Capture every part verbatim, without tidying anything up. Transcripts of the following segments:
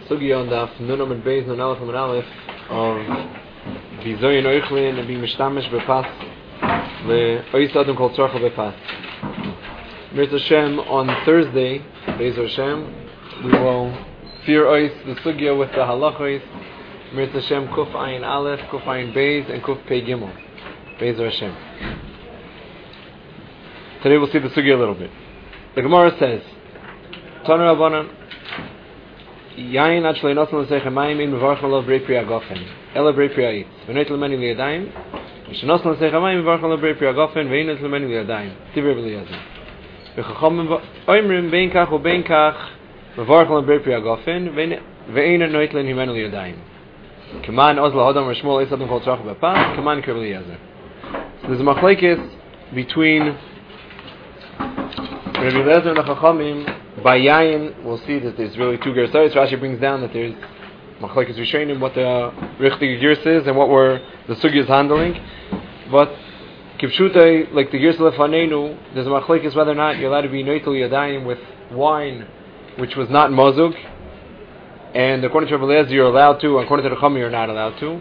Sugya on Daf Nun Amud Beis Nun Aleph Amud Aleph of Bizoyin Oichlin and being Mishtamish Bepas LeOis Adam Kol Tzorcha Bepas. Mirza Hashem, on Thursday, Beis Hashem, we will fear Ois the Sugya with the Halachos. Mirza Hashem Kuf Ayin Aleph, Kuf Ayin Beis, and Kuf Pei Gimel. Beis Hashem. Today we'll see the Sugya a little bit. The Gemara says, Tana Rabbanan, Yain ad shlei notzon l'seich hamayim in mevarchim alav brei pri hagafen ela brei pri ha'itz v'noit l'meni liyadayim v'shenotzon l'seich hamayim mevarchim alav brei pri hagafen v'inoit l'meni liyadayim Divrei Eliezer v'chachomim oimrim bein kach u'bein kach mevarchim alav brei pri hagafen v'eino noit l'meni liyadayim Kaman oz l'hodam r'shmuel eis adam kol tzorcha b'pas Kaman Divrei Eliezer. So there's a machlekes between Rabbi Eliezer and the Chachamim. By Yayin, we'll see that there's really two gersayos. Rashi brings down that there's machlekes rishonim, what the richtige gers is, and what we're the sugi is handling. But kipshutai, like the gers lefanenu, there's a machlekes whether or not you're allowed to be noitel yadayim with wine, which was not mozug, and according to Rabbi Eliezer you're allowed to, and according to the Chachamim you're not allowed to.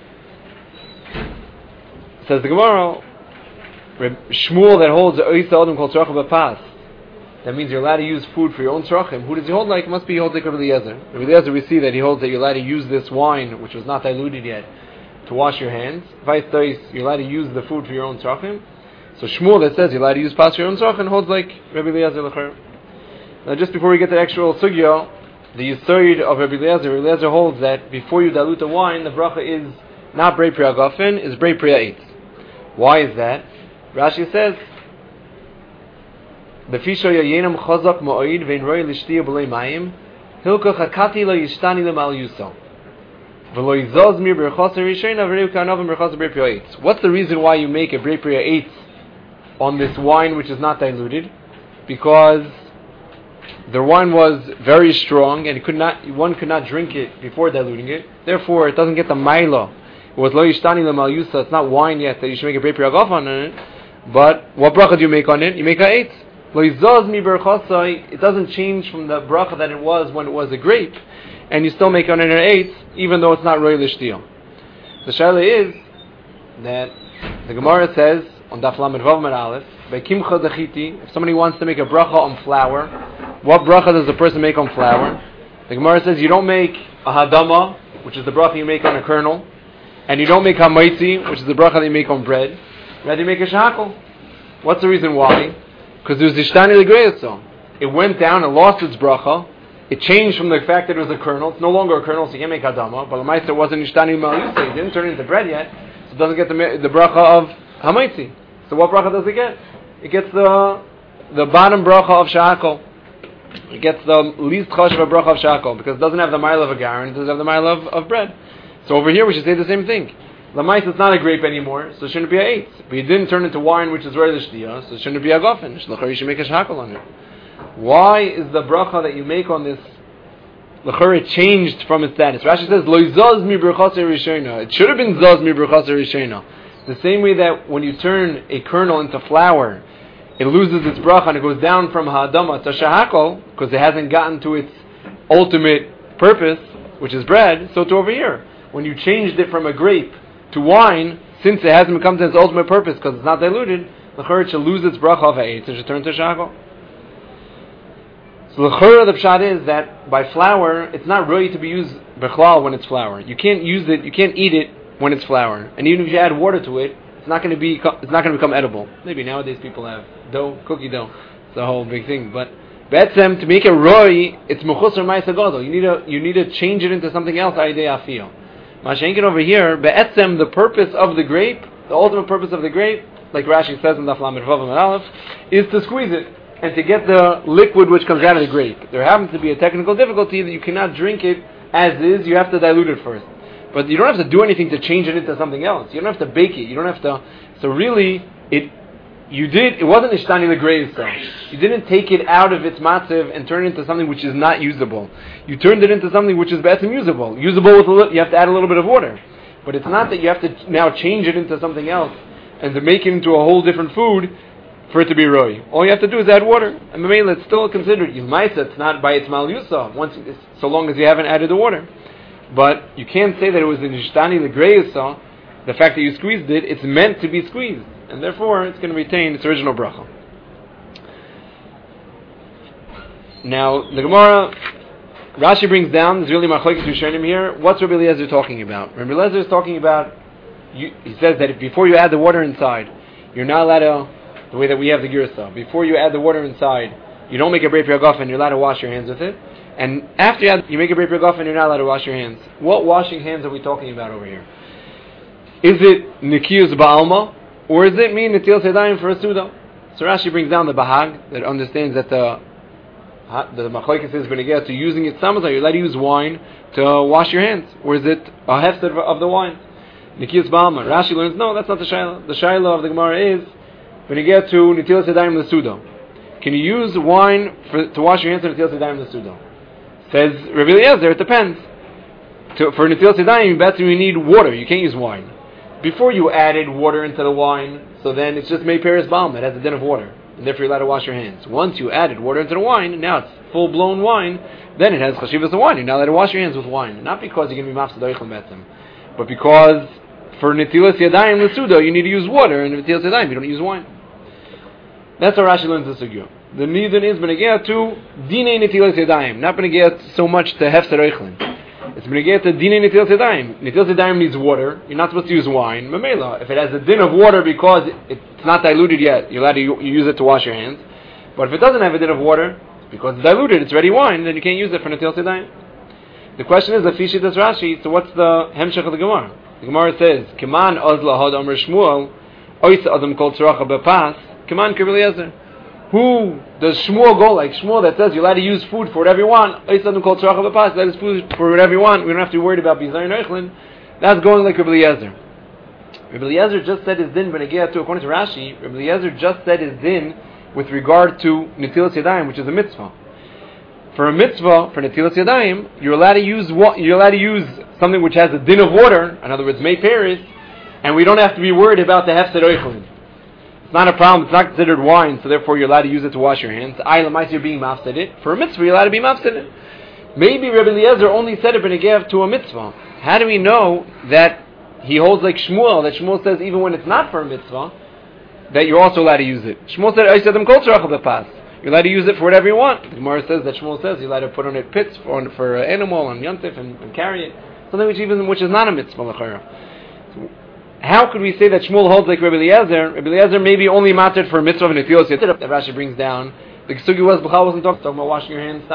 Says the Gemara, Shmuel that holds ois adam kol tzorcha b'pas. That means you're allowed to use food for your own tzrachim. Who does he hold like? It must be he holds like Rabbi Eliezer. Rabbi Eliezer, we see that he holds that you're allowed to use this wine, which was not diluted yet, to wash your hands. Vice versa, you're allowed to use the food for your own tzrachim. So Shmuel that says you're allowed to use pas for your own tzrachim holds like Rabbi Eliezer l'cher. Now just before we get to the actual sugya, the yisoid of Rabbi Eliezer, Rabbi Eliezer holds that before you dilute the wine, the bracha is not brei pri hagafen, is brei pri ha'itz. Why is that? Rashi says, Befisho yayenam chazak ma'oid vein roi lishtiya b'lei mayim hilko chakati lo yishtani lemal yuso v'lo yizaz mir berchasa rishayna v'reu kanavim berchasa brei pri ha'itz. What's the reason why you make a brei pri ha'itz on this wine which is not diluted? Because the wine was very strong and it could not, one could not drink it before diluting it. Therefore, it doesn't get the maila. It was lo yishtani lemal yuso. It's not wine yet that you should make a brei pri hagafen on it. But what bracha do you make on it? You make a eitz. It doesn't change from the bracha that it was when it was a grape, and you still make it on an eighth, even though it's not roy l'shtiyah. The shaila is that the Gemara says on Daf Lamed Vav Amud Aleph, by kimcha dechiti, if somebody wants to make a bracha on flour, what bracha does the person make on flour? The Gemara says you don't make a hadama, which is the bracha you make on a kernel, and you don't make hamaitzi, which is the bracha that you make on bread. Rather, you make a shakal. What's the reason why? Because there was ishtani l'greyatzo. It went down and lost its bracha. It changed from the fact that it was a kernel. It's no longer a kernel, so you can't make hadama. But the ma'aser wasn't ishtani ma'alusa. It didn't turn into bread yet, so it doesn't get the, the bracha of hamaitzi. So what bracha does it get? It gets the the bottom bracha of shakal. It gets the least chashav of bracha of shakal because it doesn't have the mile of a garan. It doesn't have the mile of, of bread. So over here we should say the same thing. Lamais is not a grape anymore, so it shouldn't be a eight. But it didn't turn into wine, which is very l'shtiyah, so it shouldn't be a gofen. You should make a shakal on it. Why is the bracha that you make on this l'chara changed from its status? Rashi says, Lo zaz mi berchasa rishona. It should have been zaz mi berchasa rishona. The same way that when you turn a kernel into flour, it loses its bracha and it goes down from ha'adama to shahakal, because it hasn't gotten to its ultimate purpose, which is bread, so to over here. When you changed it from a grape to wine, since it hasn't come to its ultimate purpose because it's not diluted, the church should lose its bracha of eight and should turn to shakal. So the church of the pshat is that by flour, it's not really to be used bechlal when it's flour. You can't use it, you can't eat it when it's flour, and even if you add water to it, it's not going to be, it's not going to become edible. Maybe nowadays people have dough, cookie dough. It's a whole big thing, but betzem to make it roy, it's mechusar ma'aser gadol. You need to, you need to change it into something else. Ayidei afiyah. Mashenkin over here, be'etzem, the purpose of the grape, the ultimate purpose of the grape, like Rashi says in Daf Lamed Vav Amud Aleph, is to squeeze it and to get the liquid which comes out of the grape. There happens to be a technical difficulty that you cannot drink it as is, you have to dilute it first. But you don't have to do anything to change it into something else. You don't have to bake it. You don't have to. So really, it you did. It wasn't ishtani l'grei itself. You didn't take it out of its matziv and turn it into something which is not usable. You turned it into something which is better usable. Usable with a little, you have to add a little bit of water. But it's not that you have to now change it into something else and to make it into a whole different food for it to be roi. All you have to do is add water. And maybe it's still considered Yimaisa, it's not by its mal yusa, once so long as you haven't added the water. But you can't say that it was in Ishtani L'Greyusa, the fact that you squeezed it, it's meant to be squeezed. And therefore, it's going to retain its original bracha. Now, the Gemara, Rashi brings down, there's really machlokes rishonim here. What's Rabbi Eliezer talking about? Rabbi Eliezer is talking about, you, he says that if before you add the water inside, you're not allowed to, the way that we have the girsa, before you add the water inside, you don't make a brei priyagofen, you're allowed to wash your hands with it. And after you, add, you make a brei priyagofen, you're not allowed to wash your hands. What washing hands are we talking about over here? Is it nikiyus ba'alma, or is it mean netilas yadayim for a suda? So Rashi brings down the bahag that understands that the the machlokes is going to get to using it samazah. You're allowed to use wine to wash your hands, or is it a hefsed of the wine? Nikiyus ba'alma. Rashi learns no, that's not the shaila. The shaila of the Gemara is when you get to netilas yadayim l'suda. Can you use wine for, to wash your hands to netilas yadayim l'suda? Says Rabbi Eliezer, it depends. To, for netilas yadayim, better you need water. You can't use wine. Before you added water into the wine, so then it's just made peres balm. It has a din of water, and therefore you're allowed to wash your hands. Once you added water into the wine, now it's full blown wine. Then it has chashivas of wine. You're now allowed to wash your hands with wine, not because you're going to be mafsed oichel betzim, but because for netilas yadayim l'suda you need to use water, and netilas yadayim you don't use wine. That's how Rashi learns the sugya. The nidin is benegea to dinei netilas yadayim, not benegea so much to hefsed oichlin. It's benegea to dinei netilas yadayim. Netilas yadayim needs water. You're not supposed to use wine. Mamela, if it has a din of water because it's not diluted yet, you're allowed to use it to wash your hands. But if it doesn't have a din of water, because it's diluted, it's ready wine, then you can't use it for netilas yadayim. The question is, the fishit is Rashi. So what's the hemshech of the Gemara? The Gemara says, "Keman ozla had amr Shmuel, oisa adam kol tzracha bepas, keman Rabbi Eliezer." Who does Shmuel go like? Shmuel that says you're allowed to use food for whatever you want. Oisa adam kol tzracha bepas, that is food for whatever you want. We don't have to be worried about bizayin oichlin. That's going like Rabbi Eliezer. Rabbi Eliezer just said his din benegea to, according to Rashi, Rabbi Eliezer just said his din with regard to netilas yadayim, which is a mitzvah. For a mitzvah, for netilas yadayim, you're allowed to use you're allowed to use something which has a din of water. In other words, mei peres, and we don't have to be worried about the hefsed oichlin. It's not a problem. It's not considered wine, so therefore you're allowed to use it to wash your hands. I lamais you're being mafsed it. For a mitzvah, you're allowed to be mafsed it. Maybe Rabbi Eliezer only said it benegea to a mitzvah. How do we know that he holds like Shmuel? That Shmuel says even when it's not for a mitzvah, that you're also allowed to use it. Shmuel said, "I said them kol tzarach bepas." You're allowed to use it for whatever you want. The Gemara says that Shmuel says you're allowed to put on it pits for for an animal on yontif and, and carry it. Something which even which is not a mitzvah l'chayra. So how could we say that Shmuel holds like Rabbi Eliezer? Rabbi Eliezer maybe only mattered for a mitzvah of netilas yadayim that Rashi brings down. The sugi was b'chal wasn't talking, talking about washing your hands.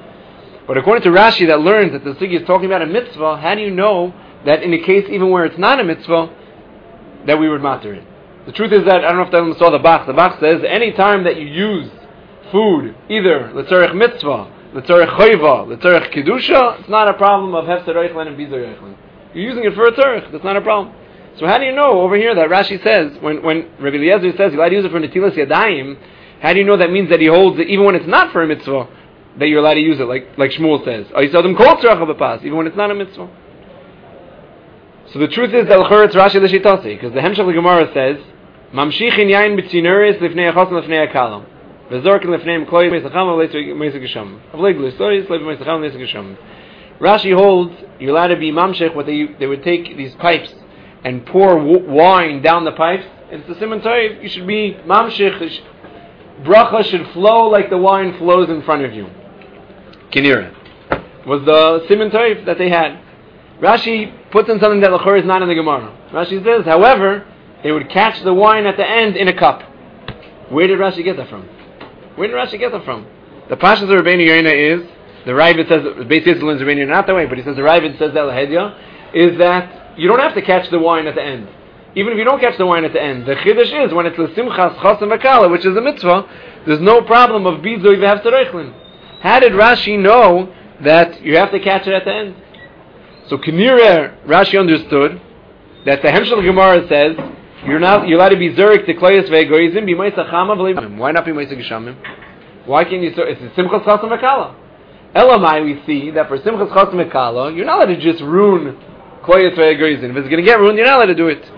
But according to Rashi, that learns that the sugi is talking about a mitzvah. How do you know that in a case even where it's not a mitzvah, that we would matter it? The truth is that I don't know if anyone saw the Bach. The Bach says any time that you use food, either l'tzarech mitzvah, l'tzarech chayva, l'tzarech kedusha, it's not a problem of hefsed oichlin and bizar oichlin. You're using it for a tzarech. That's not a problem. So how do you know over here that Rashi says, when, when Rabbi Eliezer says you're allowed to use it for netilas yadayim, how do you know that means that he holds it even when it's not for a mitzvah, that you're allowed to use it, like like Shmuel says, even when it's not a mitzvah? So the truth is that l'chor it's Rashi l'shitasi, because the Hemshech Gemara says, mamshichin yain b'tzinuris lifnei achos and lifnei akalam, v'zorkin lifnei mkloy meisacham v'leisig gesham, avleg l'historis lev meisacham v'leisig gesham. Rashi holds you're allowed to be mamshech. What they they would take these pipes and pour w- wine down the pipes. It's the siman toiv. You should be mamshech. Bracha should flow like the wine flows in front of you. Kinira was the siman toiv that they had. Rashi puts in something that l'chor is not in the Gemara. Rashi says, however, they would catch the wine at the end in a cup. Where did Rashi get that from? Where did Rashi get that from? The Pashas of Rabbeinu Yoina is, the Ravid says, Beis Yisrael learns Rabbeinu Yoina not that way, but he says the Ravid says that Lahedya, is that you don't have to catch the wine at the end. Even if you don't catch the wine at the end, the Chiddush is when it's l'simchas chasam v'kala, which is a mitzvah, there's no problem of bizoy v'hefsed oichlin. How did Rashi know that you have to catch it at the end? So Kinira, Rashi understood that the Hemshel Gemara says you're not you're allowed to be zurich to kloyes ve'egoizim b'maysa chama v'leim. Why not b'maysa geshamim? Why can't you? It's simchas chasam v'kala. Elamai, we see that for simchas chasam v'kala, you're not allowed to just ruin kloyes ve'egoizim. If it's going to get ruined, you're not allowed to do it.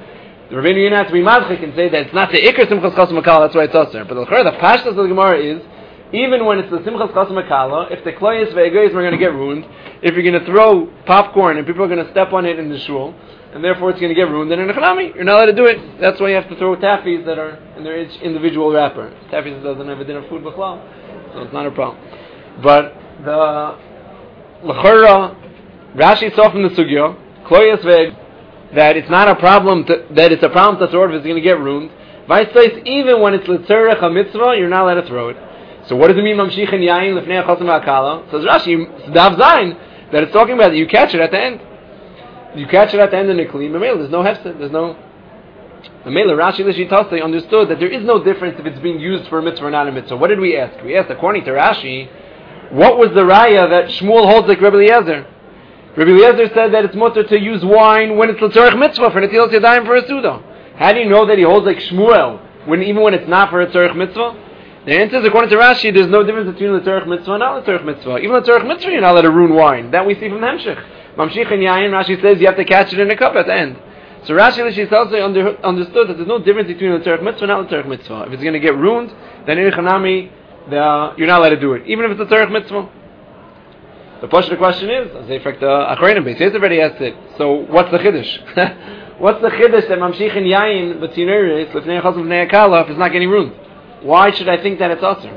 The Rabbeinu Yonah has to be madchik and say that it's not the ikar simchas chasam akala, that's why it's aser. But the the pashtas of the Gemara is, even when it's the simchas chasam akala, if the kloyes ve'egoyes are going to get ruined, if you're going to throw popcorn and people are going to step on it in the shul, and therefore it's going to get ruined, then in a chanami, you're not allowed to do it. That's why you have to throw taffies that are in their individual wrapper. Taffies doesn't have a dinner food b'chlal, so it's not a problem. But the l'chora, Rashi saw from the sugya, kloyes ve'egoyes, that it's not a problem, to, that it's a problem to throw it if it's going to get ruined. Vice versa, even when it's l'tzerech a mitzvah, you're not allowed to throw it. So what does it mean, mamshich and yayin lefnei chasam ha'akala? Says Rashi, dav zayin, that it's talking about that you catch it at the end. You catch it at the end of the kli, memela, there's no hefsed, there's no... Memela, Rashi l'shitase understood that there is no difference if it's being used for a mitzvah or not a mitzvah. What did we ask? We asked, according to Rashi, what was the raya that Shmuel holds like Rebbe Eliezer? Rabbi Eliezer said that it's mutter to use wine when it's l'tzorech mitzvah, for netilas yadayim for a suda. How do you know that he holds like Shmuel, when even when it's not for a tzorech mitzvah? The answer is, according to Rashi, there's no difference between l'tzorech mitzvah and not l'tzorech mitzvah. Even l'tzorech mitzvah, you're not allowed to ruin wine. That we see from the Hemshech. Mamshich and Yayin, Rashi says you have to catch it in a cup at the end. So Rashi also under, understood that there's no difference between l'tzorech mitzvah and not l'tzorech mitzvah. If it's going to get ruined, then in Chanami, you're not allowed to do it, even if it's a tzorech mitzvah. The question, the question is, as in fact, the Achreinim base, he's already asked it. So, what's the chiddush? What's the chiddush that mamshich and yayin b'tzineris lefnei chasam v'nei akala if it's not getting ruined? Why should I think that it's aser?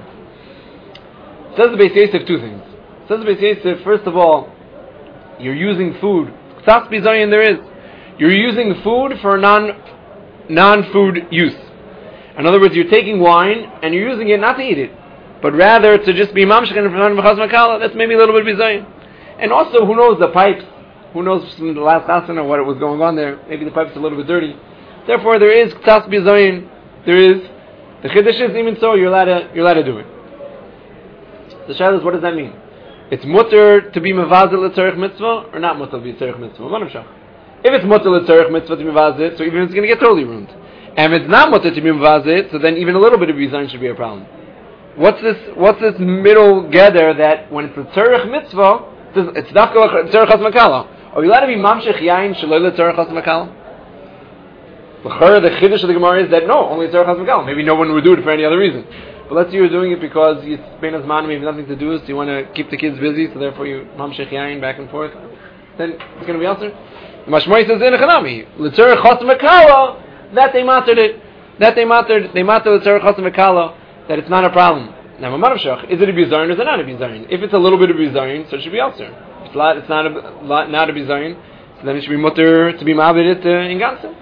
It says the Beis Yosef two things. It says the Beis Yosef, first of all, you're using food. Ksas bizayin there is. You're using food for non non-food use. In other words, you're taking wine and you're using it not to eat it, but rather to just be mamshech and chasam akala. That's maybe a little bit bizayin. And also, who knows the pipes? Who knows from the last chasana what was going on there? Maybe the pipes are a little bit dirty. Therefore, there is ksas bizayin. There is the chiddush is even so you're allowed to you're allowed to do it. The shaila is, what does that mean? It's mutter to be mevazel l'tzorech mitzvah or not mutter to be tzorech mitzvah? If it's mutter l'tzorech mitzvah to be mevazel, so even if it's going to get totally ruined. And if it's not mutter to be mevazel, so then even a little bit of bizayin should be a problem. What's this? What's this middle gather that when it's a tzorech mitzvah, it's dafka tzorech chasam akala? Are you allowed to be mamshech yain shaloi l'tzorech chasam akala? The chiddush of the Gemara is that no, only tzorech chasam akala. Maybe no one would do it for any other reason. But let's say you're doing it because you spend as man, maybe nothing to do, so you want to keep the kids busy, so therefore you mamshech yain back and forth. Then it's going to be answered. The Mashmoi says in a chanami l'tzorech chasam akala, that they mastered it. That they mastered. They mastered l'tzorech chasam akala. That it's not a problem. Now, Mamarashach, is it a bizayin or is it not a bizayin? If it's a little bit of bizayin, so it should be also. If it's not, it's not a not a bizayin, so then it should be mutter to be ma'abedit uh, in ganze.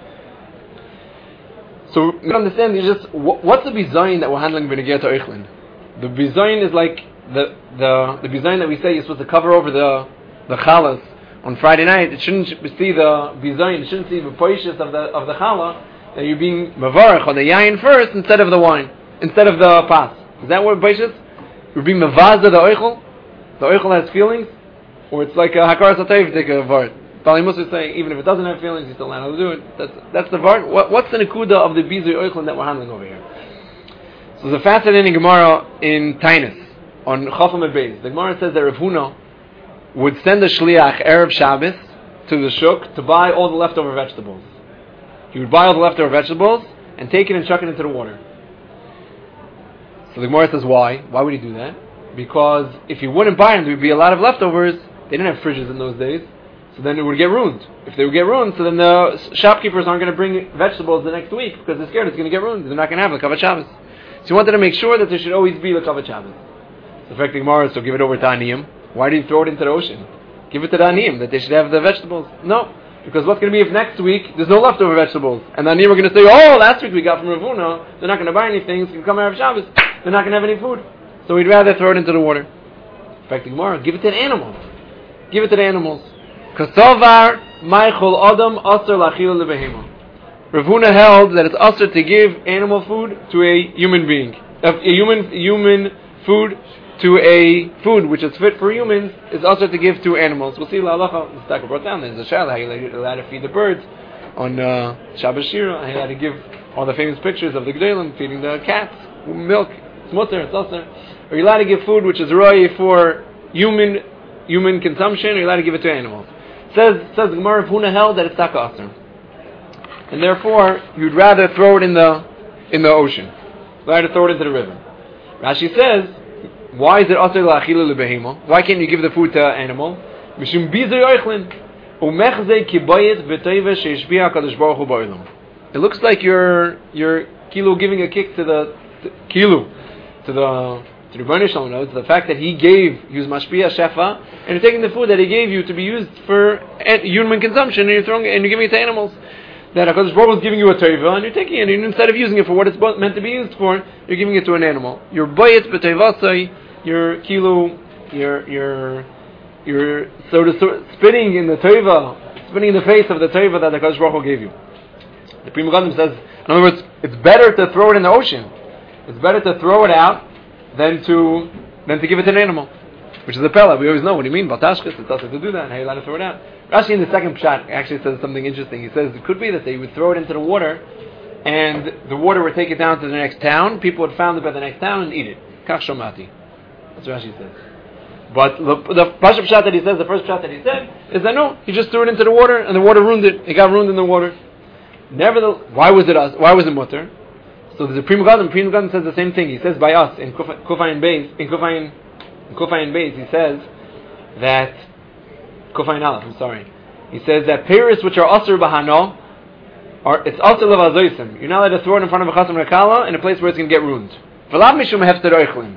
So you understand, you just what's the bizayin that we're handling b'negiyah to Eichlin? The bizayin is like the the the bizayin that we say you're supposed to cover over the the chalas on Friday night. It shouldn't see the bizayin. It shouldn't see the poishes of the of the challah that you're being mavarech on the yayin first instead of the wine. Instead of the pas. Is that what Baishas? We're being mavaza the oichel? The oichel has feelings? Or it's like a hakaras atayv, take a vart. Bali Musa is saying, even if it doesn't have feelings, you still know how to do it. That's, that's the vart. What, what's the nekuda of the bizui oichel that we're handling over here? So there's a fascinating Gemara in Tainus, on Chafam and Beis. The Gemara says that Rav Huna would send a shliach Erev Shabbos to the shuk to buy all the leftover vegetables. He would buy all the leftover vegetables and take it and chuck it into the water. So the Gemara says, why? Why would he do that? Because if he wouldn't buy them, there would be a lot of leftovers. They didn't have fridges in those days, so then it would get ruined. If they would get ruined, so then the shopkeepers aren't going to bring vegetables the next week because they're scared it's going to get ruined. They're not going to have a Kavod Shabbos. So he wanted to make sure that there should always be a Kavod Shabbos. So in fact, the Gemara, so give it over to Aniyim. Why did he throw it into the ocean? Give it to the Aniyim, that they should have the vegetables. No. Because what's going to be if next week there's no leftover vegetables? And the Aniyim are going to say, oh, last week we got from Rav Huna, they're not going to buy anything, so you can come Erev Shabbos. They're not going to have any food. So we'd rather throw it into the water. In fact, tomorrow, give it to the animals. Give it to the animals. Kasovar Maichol Adam Aser Lachil Lebehema. Rav Huna held that it's aser to give animal food to a human being. A human human food to a food which is fit for humans is aser to give to animals. We'll see La Halacha. The stack brought down. There's a shayla how you're allowed to feed the birds on uh, Shabbos Shira. How you're allowed to give all the famous pictures of the G'daylim feeding the cats milk. It's mutter, it's aser. Are you allowed to give food which is roy for human human consumption? Or are you allowed to give it to animals? Says says the Gemara of Huna held that it's taka aser. and therefore you'd rather throw it in the in the ocean, rather throw it into the river. Rashi says, why is it asur la'achila lebehema? Why can't you give the food to an animal? Mishum bizur yoichlin umechzei kibayit v'teiva sheishbiya HaKadosh Baruch Hu ba'olam. It looks like you're you're kilo giving a kick to the to, kilo to the to the Rebbeinu Shalom, to the fact that he gave, he was mashpia shefa, and you're taking the food that he gave you to be used for human consumption, and you're throwing it, and you're giving it to animals. That HaKadosh Baruch Hu is giving you a teiva, and you're taking it, and instead of using it for what it's meant to be used for, you're giving it to an animal. You're bayit b'teivasai, you're kilo, you're you're you're sort of, sort of spitting in the teiva, spitting in the face of the teiva that HaKadosh Baruch Hu gave you. The Pri Megadim says, in other words, it's better to throw it in the ocean. It's better to throw it out than to than to give it to an animal, which is a pella. We always know what do you mean. Baltashkas, it's also to do that. How you allowed to throw it out? Rashi in the second pshat actually says something interesting. He says it could be that they would throw it into the water, and the water would take it down to the next town. People would found it by the next town and eat it. Kach shomati. That's what Rashi says. But the, the pashup pshat that he says, the first pshat that he said, is that no, he just threw it into the water, and the water ruined it. It got ruined in the water. Nevertheless, why was it us? Why was it mutter? So there's a Pri Megadim. Pri Megadim says the same thing. He says by us in Kufayin Beis, in Kufayin, in Kufayin Beis, he says that Kufayin Aleph. I'm sorry. He says that peiros which are asur bahano are it's asur levazoisim. You're not allowed to throw it in front of a chasam rakala in a place where it's going to get ruined. V'lav mishum hefter oichlin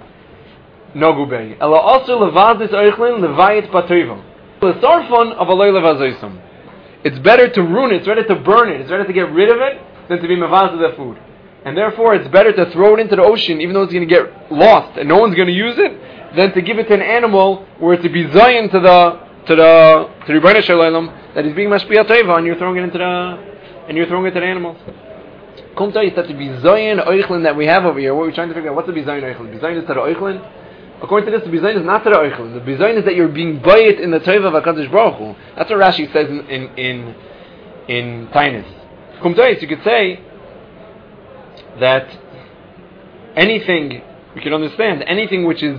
no gubei. Ela asur levazis oichlin levayit batrivam. L'sarfon of aloy levazoisim. It's better to ruin it. It's better to burn it. It's better to get rid of it than to be mavaz of the food. And therefore, it's better to throw it into the ocean, even though it's going to get lost and no one's going to use it, than to give it to an animal where it's to be zayin to the to the to the Rebbeinu Shalom that is being mashpia teiva, and you're throwing it into the and you're throwing it to the animals. Come tell you that to be zayin oichlin that we have over here. What we're trying to figure out, what's the bizayin oichlin? Bizayin is to the oichlin. According to this, the bizayin is not to the oichlin. The bizayin is that you're being bayit in the teiva of HaKadosh Baruch Hu. That's what Rashi says in in in, in Tainus. Come tell you, you could say that anything, we can understand, anything which is,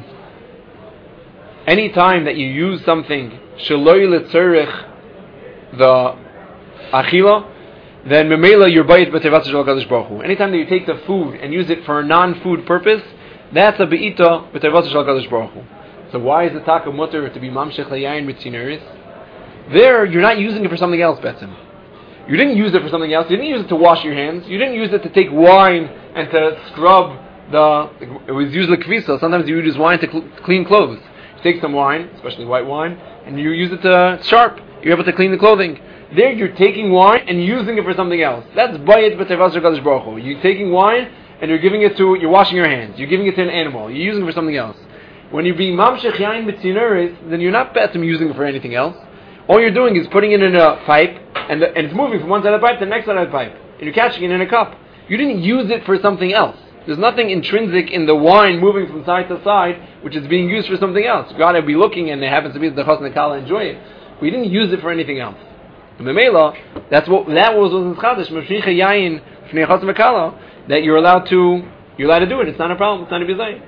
any time that you use something, shaloi letzerich, the achila, then memela you're bayit b'tevas shel HaKadosh Baruch Hu. Anytime that you take the food and use it for a non-food purpose, that's a be'ita b'tevas shel HaKadosh Baruch Hu. So why is the taka mutter to be mamshech layayin mitzineris? There, you're not using it for something else, betzim. You didn't use it for something else. You didn't use it to wash your hands. You didn't use it to take wine and to scrub the... It was used like kvisa. Sometimes you use wine to cl- clean clothes. You take some wine, especially white wine, and you use it to sharp. You're able to clean the clothing. There you're taking wine and using it for something else. That's bayit b'tevas shel HaKadosh Baruch Hu. You're taking wine and you're giving it to... You're washing your hands. You're giving it to an animal. You're using it for something else. When you're being mamshech yain mitzineris, then you're not betzim using it for anything else. All you're doing is putting it in a pipe, and, the, and it's moving from one side of the pipe to the next side of the pipe. And you're catching it in a cup. You didn't use it for something else. There's nothing intrinsic in the wine moving from side to side, which is being used for something else. You gotta be looking, and it happens to be the chos and the kala enjoy it. We didn't use it for anything else. In the Memela, that's what that was in Chadash, Mashricha Yayin, Fnei Chos and Kala, that you're allowed to you're allowed to do it. It's not a problem. It's not a bizayin.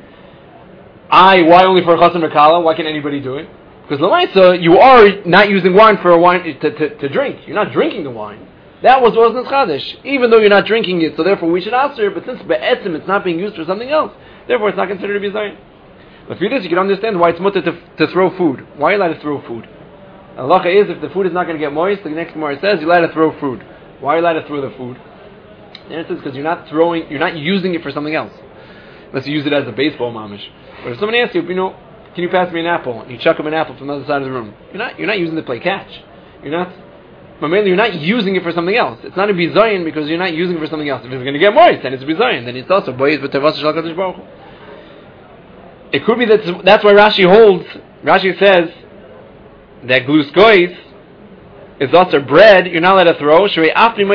I why only for chos and kala? Why can't anybody do it? Because Lamaisa, you are not using wine for a wine to, to, to drink. You're not drinking the wine. That was wasn't chadash, even though you're not drinking it. So therefore, we should answer. But since be'etzim it's not being used for something else, therefore it's not considered to be zayin. But for this, you can understand why it's mutter to, to throw food. Why are you allowed to throw food? Halacha is if the food is not going to get moist, the next Gemara says you're allowed to throw food. Why are you allowed to throw the food? The answer is because you're not throwing, you're not using it for something else. Unless you use it as a baseball mamish. But if somebody asks you, you know, can you pass me an apple? And you chuck him an apple from the other side of the room. You're not, you're not using it to play catch. You're not, but mainly you're not using it for something else. It's not a bizayin because you're not using it for something else. If it's going to get moist, then it's a bizayin. Then it's also boyes b'tevas shel HaKadosh Baruch Hu. It could be that that's why Rashi holds. Rashi says that gluskois is also bread. You're not allowed to throw. Because even in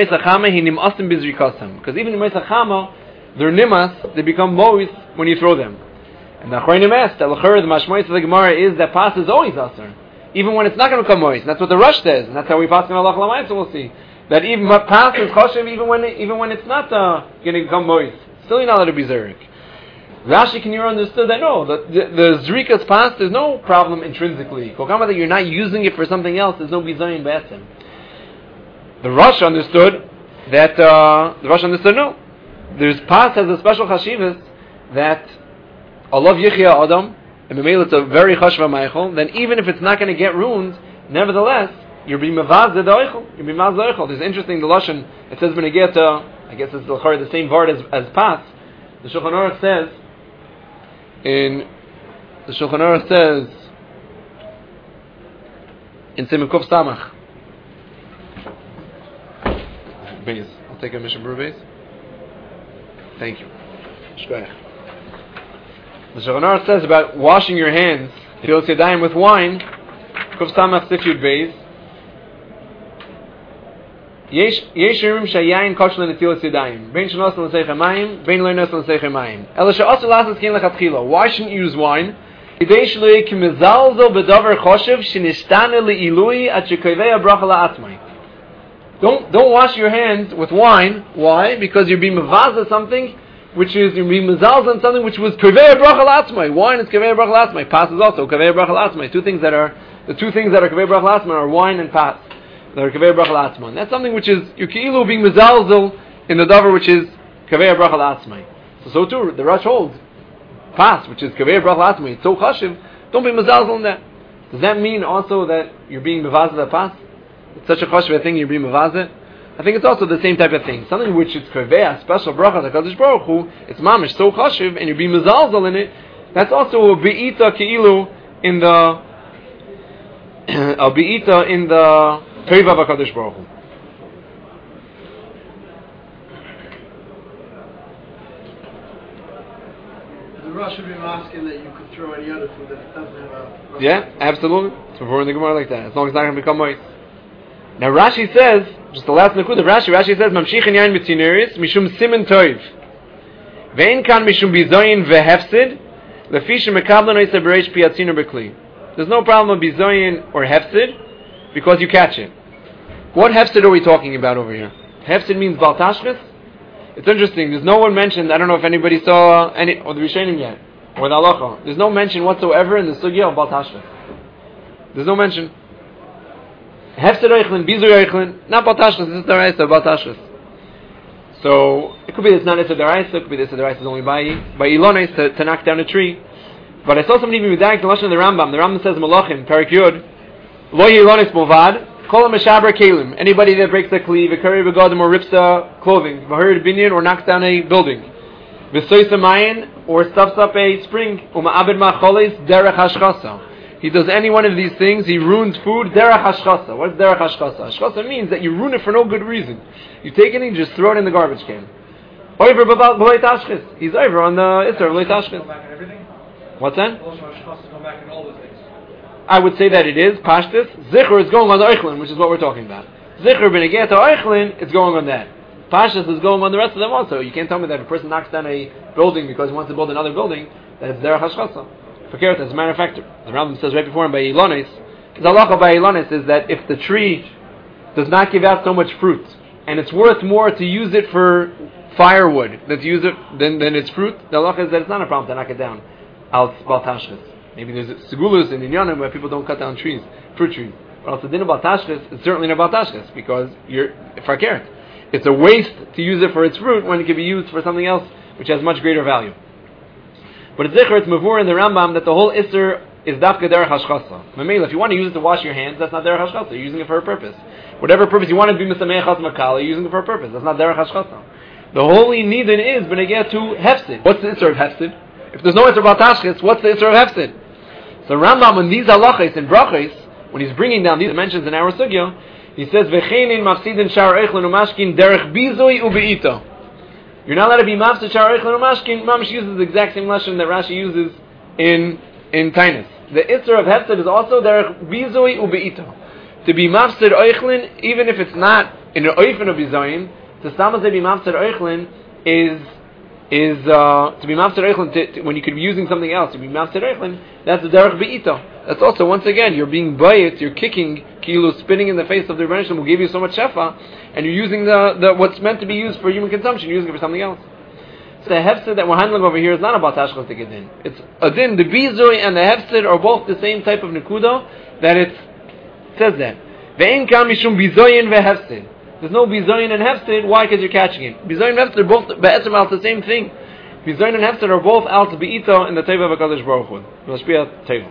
Moisachama, they're nimas. They become moist when you throw them. And the Achronim asked, the mashmois of the Gemara is that pas is always aser, even when it's not going to become moist. And that's what the Rush says, and that's how we pass in Allah Lamayim. So we'll see that even pas is choshev even when it, even when it's not uh, going to become moist. Still, you're not allowed to be zerik. Rashi can hear understood that no, the the, the zrikas pas there's no problem intrinsically. Kokama that you're not using it for something else, there's no bizayin b'etzem. The Rush understood that uh, the Rosh understood no. There's pas has a special chashivas that Allah yichya adam, and b'meil it's a very chashva meichel. Then even if it's not going to get ruined, nevertheless you're being mavaz the oichel. You're being mavaz the oichel. There's interesting the lashon. It says b'negeta. I guess it's the same word as as pas. The Shulchan Aruch says in the Shulchan Aruch says in Siman Kuf Samach. Base. I'll take a mission brew base. Thank you. Shkoyach. The Shulchan Aruch says about washing your hands, Netilas Yadayim with wine. Kuf Samach Sif Yud Beis. Yesh Yerim Shayayin Kosh LeNetilas Yadayim. Bein Shenos LeSeich Hamayim. Bein Lo Yenos LeSeich Hamayim. Ela She'asur Lasas Kin Lechatchila. Why shouldn't you use wine? Kidei Shelo Yeh Kimezalzel B'Davar Choshev Shenishtane LeIlui Ad Shekovei Bracha LaAtzmai. Don't don't wash your hands with wine. Why? Because you're being mavaza something, which is you're being mazalz on something which was kavei bracha latzmai. Wine is kavei bracha latzmai. Pas is also kavei bracha latzmai. Two things that are the two things that are kavei bracha latzmai are wine and pas. That are kavei bracha latzmai. And that's something which is you're keilu being mazalzel in the davar which is kavei bracha latzmai. So so too the Rosh holds pas, which is kavei bracha latzmai. It's so chashiv. Don't be mazalzel in that. Does that mean also that you're being mavaza the pas? It's such a chashuv thing, you're being mavazet. I think it's also the same type of thing. Something which is kaveh, special bracha, the Kadosh Baruch Hu, it's mamish, so chashuv, and you're being mezalzel in it. That's also a be'ita keilu in the a be'ita in the Perivav HaKadosh Baruch Hu. The Rosh should be asking that you could throw any other food that doesn't have a... Yeah, absolutely. It's before in the Gemara like that, as long as it's not going to become moist. Now Rashi says, just the last nakud of Rashi, Rashi says, Mamshichin yain b'tzineris, mishum simen toiv. Ve'en kan mishum bizoyin vehefsid, lefish mekablan oisa b'reish piatzinu b'kli. There's no problem with bizoyin or hefsid, because you catch it. What hefsid are we talking about over here? Hefsid means baltashvis. It's interesting, there's no one mentioned, I don't know if anybody saw any, or the Rishonim yet, or the halacha. There's no mention whatsoever in the sugya of baltashvis. There's no mention. Hefsed oichlin, bizu oichlin, not baltashlis, this is daraisa, baltashlis. So, it could be that it's not Issa daraisa, it could be that Issa daraisa is only by, by ilonis to, to knock down a tree. But I saw somebody even medayik the lashon of the Rambam. The Rambam says, Malachim, Perik Yud, lo ilonis movad, kol ha-meshaber kelim, anybody that breaks a kli, v'kari begadim, or rips a clothing, v'hir binyan, or knocks down a building, v'sois mayin, or stuffs up a spring, uma'abed ma'choles, derech hashchasa. He does any one of these things, he ruins food, derech hashchasa. What is derech hashchasa? Hashchasa means that you ruin it for no good reason. You take it and you just throw it in the garbage can. Over b'loi tashchis. He's over on the Isser b'loi tashchis. What's that? I would say that it is, pashtus. Zichur is going on the oichlin, which is what we're talking about. Zichur b'negeh to oichlin, it's going on that. Pashtus is going on the rest of them also. You can't tell me that if a person knocks down a building because he wants to build another building, that it's derech hashchasa. As a matter of fact, the Rambam says right before him by Ilonis, the halacha by Ilonis is that if the tree does not give out so much fruit, and it's worth more to use it for firewood than to use it than, than its fruit, the halacha is that it's not a problem to knock it down. Al baltashchis. Maybe there's segulus in Inyanim where people don't cut down trees, fruit trees. But also din of baltashchis, it's certainly not baltashchis because you're fakert. It's a waste to use it for its fruit when it can be used for something else which has much greater value. But it's zikr, it's mavur in the Rambam that the whole Isser is dafka derech hashchasa. Mamela, if you want to use it to wash your hands, that's not derech hashchasa. You're using it for a purpose. Whatever purpose you want to be misamei chas makala, you're using it for a purpose. That's not derech hashchasa. The holy nidin is benegeh to hefsid. What's the Isser of hefsid? If there's no Isser about tashchis, what's the Isser of hefsid? So Rambam in these halachas and brachas, when he's bringing down these mentions in our sugya, he says v'cheinin mafsidin shar eichlin umashkin derech bizui ubeita. You're not allowed to be mafsid shar eichlin umashkin. Mamish uses the exact same lesson that Rashi uses in in Tainus. The Isser of hefsid is also derech bizui ubeita. To be mafsid eichlin, even if it's not in an oifen of bizayin, to stamazay be mafsid eichlin is is uh, to be mafsid eichlin when you could be using something else. To be mafsid eichlin, that's the derech beita. That's also, once again, you're being bayit, you're kicking, kilo, spinning in the face of the Rebbeinu Shalom who gave you so much shefa, and you're using the, the what's meant to be used for human consumption, you're using it for something else. So the hefsid that we're handling over here is not about tashchas to din. It's a din. The bizui and the hefsid are both the same type of nekuda, that it says that. Ve'en kam mishum bizoyin ve'hefsid. There's no bizayin and hefsid. Why? Because you're catching it. Bizayin and hefsid are both be'etzem out the same thing. Bizayin and hefsid are both out to be'ito in the teva of HaKadosh Baruch Hu. Mashpia teva.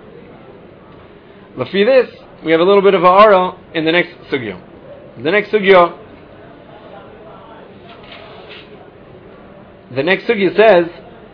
Lafi this, we have a little bit of a ara in the next sugya. The next sugya, the next sugya says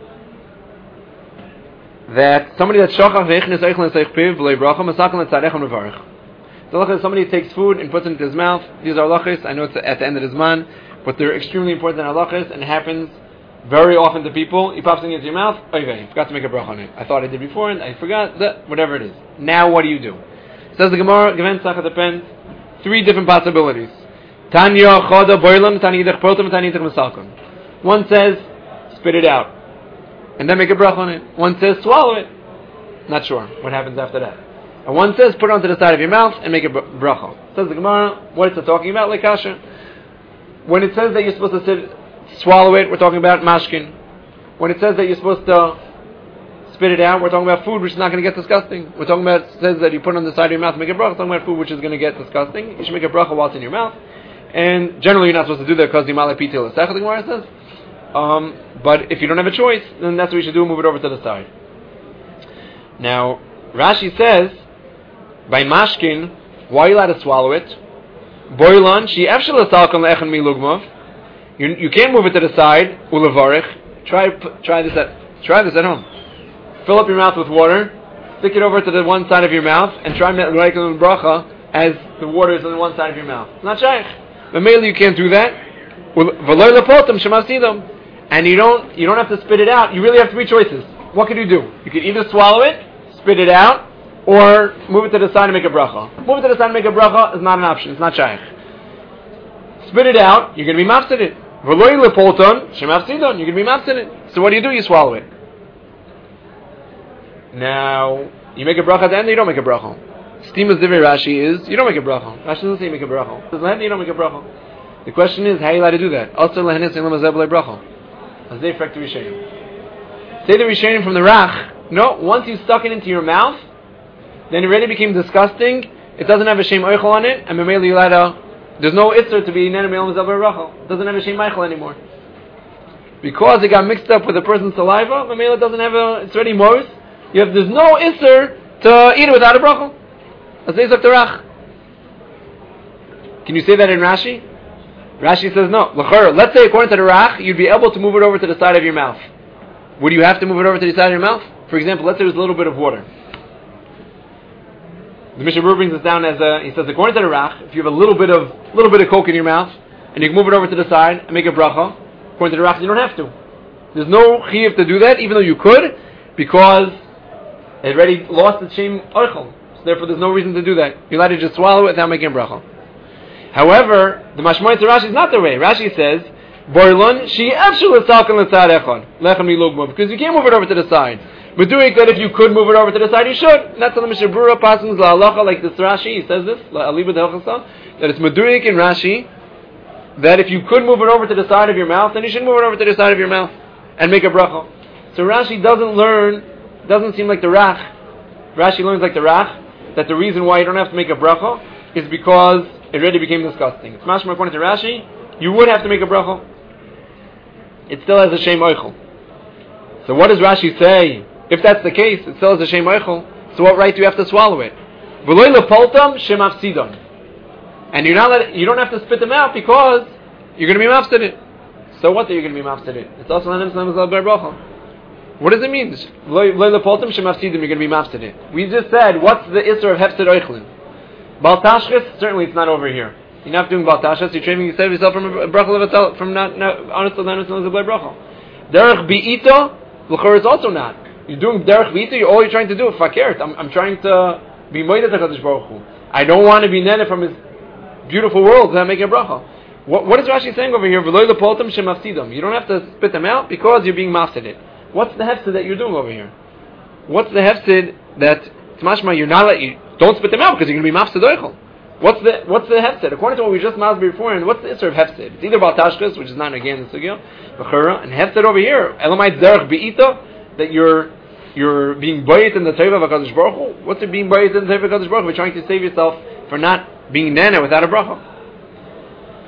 that somebody that's shachach ve'echnes eichel neseich piv v'lei bracha masakel netzarecham nevarich. The halacha is somebody takes food and puts it into his mouth. These are halachas. I know it's at the end of his man, but they're extremely important halachas, and it happens very often to people. He pops it into your mouth. Okay, I forgot to make a bracha on it. I thought I did before, and I forgot. That, whatever it is. Now, what do you do? Says the Gemara, Geven Sachat depends. Three different possibilities. Tanya choda boilam, tanya yidach protam, tanya yidach masalkon. One says, spit it out, and then make a bracha on it. One says, swallow it. Not sure what happens after that. And one says, put it onto the side of your mouth and make a bracha. Says the Gemara, what is it talking about? Like kasha. When it says that you're supposed to sit, swallow it, we're talking about mashkin. When it says that you're supposed to spit it out, we're talking about food which is not going to get disgusting. We're talking about, it says that you put it on the side of your mouth and make a bracha. We're talking about food which is going to get disgusting. You should make a bracha while it's in your mouth. And generally you're not supposed to do that because the malay pitil l'sech, the Gemara says. Um, but if you don't have a choice, then that's what you should do, move it over to the side. Now, Rashi says, by mashkin, why are you allowed to swallow it? Boilan, she efshel salkon le'echen mi lugmav. You you can't move it to the side. Ulevarich. Try try this at try this at home. Fill up your mouth with water, stick it over to the one side of your mouth, and try to make a bracha as the water is on the one side of your mouth. It's not shaykh. But mainly you can't do that. V'loy lepotam shemasidam. And you don't you don't have to spit it out. You really have three choices. What could you do? You could either swallow it, spit it out, or move it to the side and make a bracha. Move it to the side and make a bracha is not an option. It's not shaykh. Spit it out, you're going to be mafsid it. V'loy lepolton, shemafsidon, you're going to be mafsid it. So what do you do? You swallow it. Now, you make a bracha at the end, or you don't make a bracha. Stimas divrei Rashi is, you don't make a bracha. Rashi doesn't say you make a bracha. It says lehen, you don't make a bracha. The question is, how are you allowed to do that? Also lehenis elam azeh b'lei bracha. Azeh frak to Rishonim. Say the Rishonim from the Rach. No, once you stuck it into your mouth, then it already became disgusting. It doesn't have a shem oichel on it, and memeli you allowed to. There's no itzer to be nene me'elam azeh b'lei bracha. It doesn't have a shem oichel anymore. Because it got mixed up with the person's saliva, memeli doesn't have a. It's already mos. You have there's no itzer to eat it without a bracha. Azeh zok terach. Can you say that in Rashi? Rashi says no. L'chor, let's say according to the Rach, you'd be able to move it over to the side of your mouth. Would you have to move it over to the side of your mouth? For example, let's say there's a little bit of water. The Mishnah Berurah brings this down as a, he says according to the Rach, if you have a little bit of little bit of coke in your mouth, and you can move it over to the side and make a bracha, according to the Rach, you don't have to. There's no chiyuv to do that, even though you could, because it already lost its shem oichel. So therefore there's no reason to do that. You're allowed to just swallow it without making a bracha. However, the mashmoy to Rashi is not the way. Rashi says, Boilon, she absolutely talking l'tzad echon, lechem milugmo, because you can't move it over to the side. But doing that, if you could move it over to the side, you should. And that's on the Mishnah Berurah passes la halacha like this Rashi. He says this la aliba delchasa that it's meduik in Rashi that if you could move it over to the side of your mouth, then you should move it over to the side of your mouth and make a bracha. So Rashi doesn't learn, doesn't seem like the Rach. Rashi learns like the Rach that the reason why you don't have to make a bracha is because it already became disgusting. It's mashma according to Rashi, you would have to make a bracha. It still has a shem oichel. So what does Rashi say? If that's the case, it still has a shem oichel. So what right do you have to swallow it? V'loy lepoltam shemafsidon. And you're not let, you don't have to spit them out because you're going to be mafsid it. So what are you going to be mafsid it? It's also an bracha. What does it mean? V'loy lepoltam shemafsidim. You're going to be mafsid it. We just said, what's the isser of hefsid oichlin? Bal tashchis, certainly it's not over here. You're not doing bal tashchis, you're training yourself from a bracha from not honestly not honestly a bracha. Derech bi'ito, l'chor is also not. You're doing derech bi'ito, you're all you're trying to do is fakert. I'm I'm trying to be moedet HaKadosh Baruch Hu. I don't want to be nene from his beautiful world without making a bracha. What what is Rashi saying over here? V'loy lepoltam shemafsidam. You don't have to spit them out because you're being mafsided. What's the hefsid that you're doing over here? What's the hefsid that it's mashma you're not let you don't spit them out because you're going to be mafsid oichel. What's the what's the hefsid? According to what we just masked before, and what's the issur of hefsid? It's either bal tashchis, which is not again the sugya, and hefsid over here, elamite derech beita, that you're you're being bayit in the teva of HaKadosh Baruch Hu. What's it being bayit in the teva of HaKadosh Baruch Hu? We're trying to save yourself for not being nana without a bracha.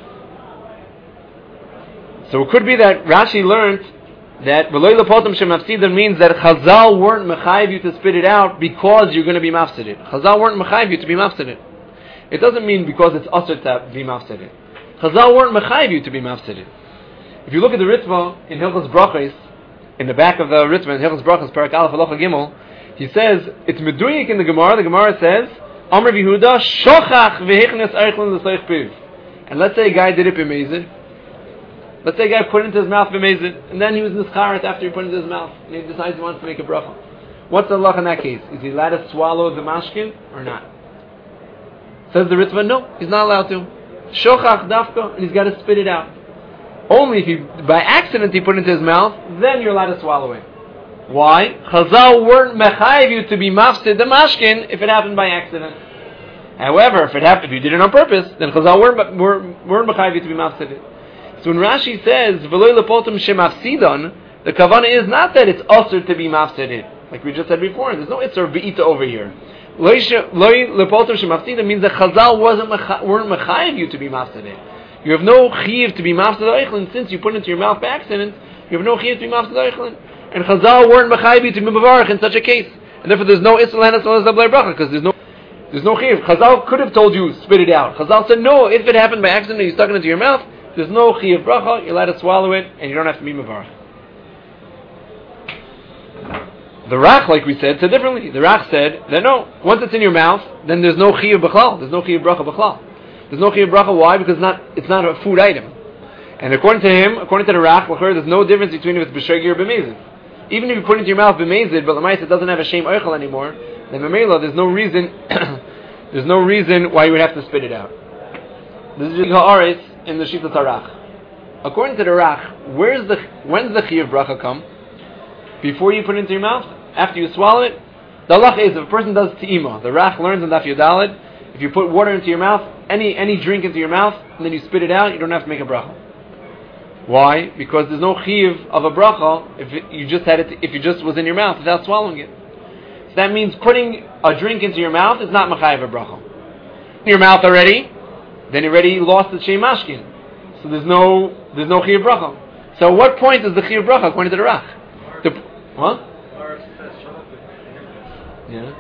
So it could be that Rashi learned that V'loi lepotem shemafsidan means that Chazal weren't mechayiv you to spit it out because you're going to be mafsided. Chazal weren't mechayiv you to be mafsided. It doesn't mean because it's usher to be mafsided. Chazal weren't mechayiv you to be mafsided. If you look at the Ritva in Hilchos Brachos, in the back of the Ritva in Hilchos Brachos, Parak Aleph Halacha Gimel, he says it's meduyik in the Gemara. The Gemara says, Amr Yehuda shochach v'hichnes eichlin l'soich piv. And let's say a guy did it b'mezid. Let's say a guy put it into his mouth b'mezid, and then he was nischaret after he put it into his mouth, and he decides he wants to make a bracha. What's the halach in that case? Is he allowed to swallow the mashkin or not? Says the Ritva, no, he's not allowed to. Shochach dafka, and he's got to spit it out. Only if he, by accident, he put it into his mouth, then you're allowed to swallow it. Why? Chazal weren't mechayiv you to be mafsid the mashkin if it happened by accident. However, if it happened, if you did it on purpose, then Chazal weren't, weren't, weren't mechayiv you to be mafsid it. So when Rashi says v'loi lepotem shemafsidan, the kavanah is not that it's usher to be mafsided, like we just said before. There's no itzur be'ita over here. Loi lepotem shemafsidan means that Chazal wasn't weren't mechayiv you to be mafsided. You have no chiyuv to be mafsid oichlin since you put it into your mouth by accident. You have no chiyuv to be mafsid oichlin, and Chazal weren't mechayiv you to be mevarach in such a case, and therefore there's no itzur lehenas olas dablei bracha because there's no there's no chiyuv. Chazal could have told you spit it out. Chazal said no. If it happened by accident and you stuck it into your mouth, there's no chiyuv bracha, you're allowed to swallow it, and you don't have to be mevarach. The Rach, like we said, said differently. The Rach said that no, once it's in your mouth, then there's no chiyuv b'chlal, there's no chiyuv bracha b'chlal. There's no chiyuv bracha, why? Because it's not, it's not a food item. And according to him, according to the Rach, there's no difference between if it's b'shegi or b'mezid. Even if you put it into your mouth b'mezid, but the ma'aseh doesn't have a shem oichel anymore, then b'meila, there's no reason, there's no reason why you would have to spit it out. This is just ha'aretz in the Shita Tarach. According to the Rach, where's the when's the chiyuv bracha come? Before you put it into your mouth? After you swallow it? The halach is if a person does te'ima, the Rach learns in Daf Yudalid, if you put water into your mouth, any any drink into your mouth, and then you spit it out, you don't have to make a bracha. Why? Because there's no chiyuv of a bracha if it, you just had it if it just was in your mouth without swallowing it. So that means putting a drink into your mouth is not mechayiv a bracha. In your mouth already, then you already lost the shem mashkin. So there's no there's no chiyuv bracha. So at what point is the chiyuv bracha according to the Rach? The, what? Yeah.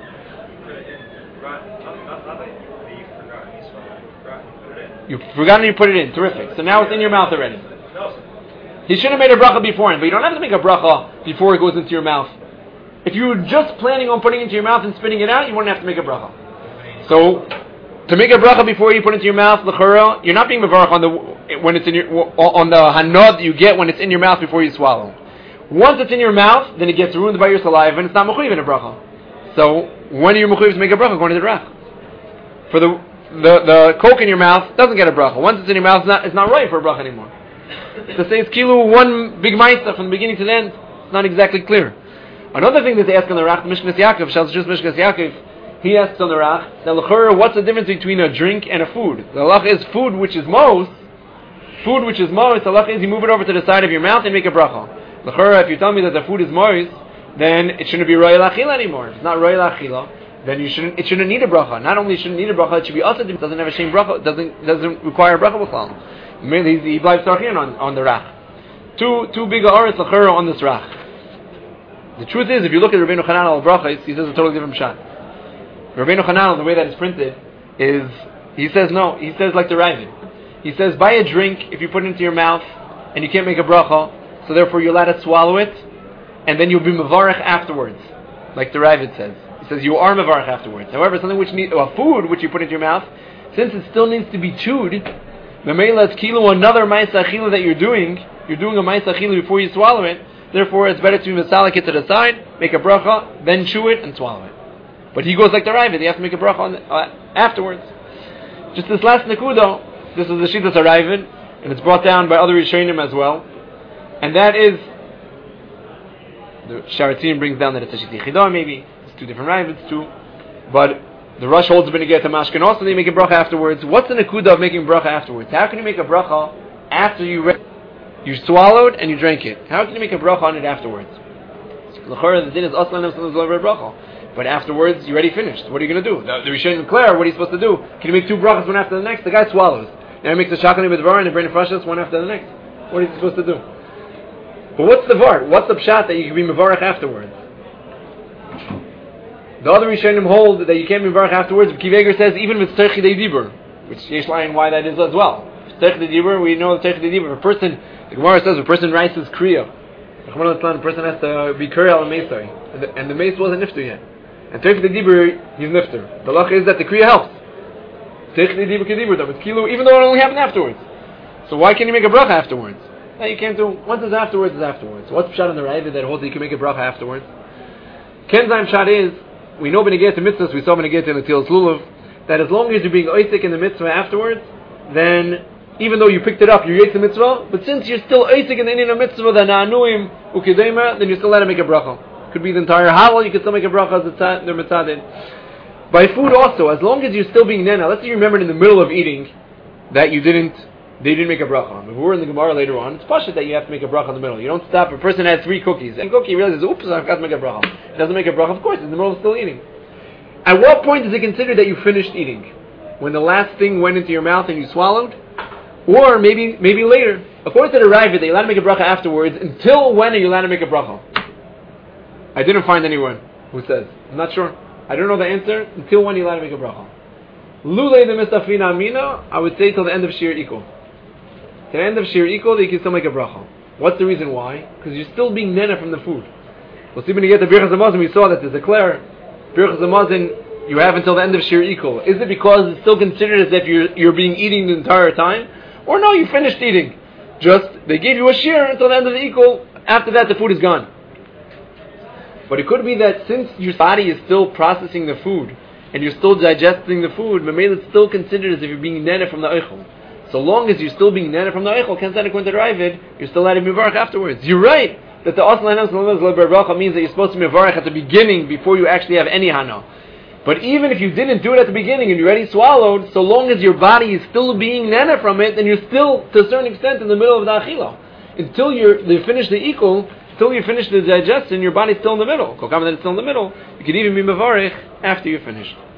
You've forgotten you put it in. Terrific. So now it's in your mouth already. He should have made a bracha beforehand, but you don't have to make a bracha before it goes into your mouth. If you were just planning on putting it into your mouth and spitting it out, you wouldn't have to make a bracha. So to make a bracha before you put it into your mouth, l'chara, you're not being mevarach on the when it's in your on the hanod that you get when it's in your mouth before you swallow. Once it's in your mouth, then it gets ruined by your saliva and it's not mechuyev in a bracha. So when are you mechuyev to make a bracha according to the Rach? For the the the coke in your mouth doesn't get a bracha. Once it's in your mouth, it's not it's not right for a bracha anymore. To say it's kilu one big ma'isa from the beginning to the end, it's not exactly clear. Another thing that they ask on the Rach, Mishkas Yaakov, Shal just Mishkas Yaakov, he asks on the Rach, now l'chora, what's the difference between a drink and a food? The halach is food which is most, food which is most, the halach is you move it over to the side of your mouth and make a bracha. L'chora, if you tell me that the food is moist, then it shouldn't be royal achila anymore. If it's not royal achila, then you shouldn't. It shouldn't need a bracha. Not only shouldn't need a bracha, it should be also it doesn't have a shame bracha. Doesn't doesn't require a bracha b'chlal. Mainly he bleibt tarchin on on the Rach. Two two big aretz l'chora on this Rach. The truth is, if you look at Rabbeinu Hanan al brachos, he says a totally different shot. Rabbeinu Hanan, the way that it's printed, is he says no. He says like the Ravid. He says buy a drink if you put it into your mouth and you can't make a bracha, so therefore you're allowed to swallow it, and then you'll be mevarach afterwards, like the Ravid says. He says you are mevarach afterwards. However, something which need, a food which you put into your mouth, since it still needs to be chewed, memela it's kilo another ma'isa achila that you're doing. You're doing a ma'isa achila before you swallow it. Therefore, it's better to be masalik it to the side, make a bracha, then chew it and swallow it. But he goes like the Ravid. You have to make a bracha on the, uh, afterwards. Just this last nekudo, this is the Shitas Ravid, and it's brought down by other Rishonim as well, and that is the Sharatzim brings down that it's a Shita Yichidah maybe. It's two different Ravids too, but the Rush holds a Benegeh to Mashkin. Also, they make a bracha afterwards. What's the nekuda of making bracha afterwards? How can you make a bracha after you re- you swallowed and you drank it? How can you make a bracha on it afterwards? L'chora, the din is aslan bracha, but afterwards you already finished. What are you going to do? The, the Rishonim declare, what are you supposed to do? Can you make two brachas one after the next? The guy swallows. Now he makes a shakani with var and a brain of freshest one after the next. What is he supposed to do? But what's the var? What's the pshat that you can be mevarach afterwards? The other Rishonim hold that you can't be mevarach afterwards. Akiva Eiger says even with tzarchi de dibur, which yesh layin why that is as well. Tzarchi de dibur, we know tzarchi de dibur. A person, the Gemara says, a person writes his kriya. The person has to be kriya al meisai, and the, and the mace wasn't nifter yet. And tzarchi de dibur, he's nifter. The lach is that the kriya helps. Tzarchi de dibur kedibur, but kilu, even though it only happened afterwards. So why can't you make a bracha afterwards? No, you can't do. Once it's afterwards, it's afterwards. So what's the pshat on the Raiva that holds that you can make a bracha afterwards? Kenzaim pshat is, we know when you get to mitzvahs, we saw when you get to Natilas Lulav, that as long as you're being oisik in the mitzvah afterwards, then even though you picked it up, you're yetz the mitzvah, but since you're still oisik in the Indian mitzvah, the na'anuim ukidema, then you're still allowed to make a bracha. Could be the entire halal, you can still make a bracha as the mitzadin. By food also, as long as you're still being nena, let's say you remembered in the middle of eating that you didn't They didn't make a bracha. If we're in the Gemara later on, it's pashut that you have to make a bracha in the middle. You don't stop. A person had three cookies, and cookie realizes, oops, I've got to make a bracha. He doesn't make a bracha, of course, he's in the middle of still eating. At what point is it considered that you finished eating? When the last thing went into your mouth and you swallowed? Or maybe maybe later. According to the Raiva, they're allowed to make a bracha afterwards. Until when are you allowed to make a bracha? I didn't find anyone who says. I'm not sure. I don't know the answer. Until when are you allowed to make a bracha? Lulei the mistafina amina, I would say till the end of Shir Ikul. To the end of Shir Ikul, you can still make a bracha. What's the reason why? Because you're still being nena from the food. We'll see when you get to Birchas Hamazon, we saw that there's a clear Birchas Hamazon you have until the end of Shir Ikul. Is it because it's still considered as if you're you're being eating the entire time? Or no, you finished eating. Just, they gave you a shir until the end of the Ikul. After that, the food is gone. But it could be that since your body is still processing the food, and you're still digesting the food, Mamela it's still considered as if you're being nena from the Eichel. So long as you're still being nana from the Eichel, can't stand according to Ravid, you're still allowed to be Mevarach afterwards. You're right that the Aslan Bracha means that you're supposed to be Mevarach at the beginning before you actually have any Hana. But even if you didn't do it at the beginning and you already swallowed, so long as your body is still being nana from it, then you're still, to a certain extent, in the middle of the Achila. Until you're, you finish the Ikul, until you finish the digestion, your body's still in the middle. Kokam that it's still in the middle, you can even be Mevarach after you're finished.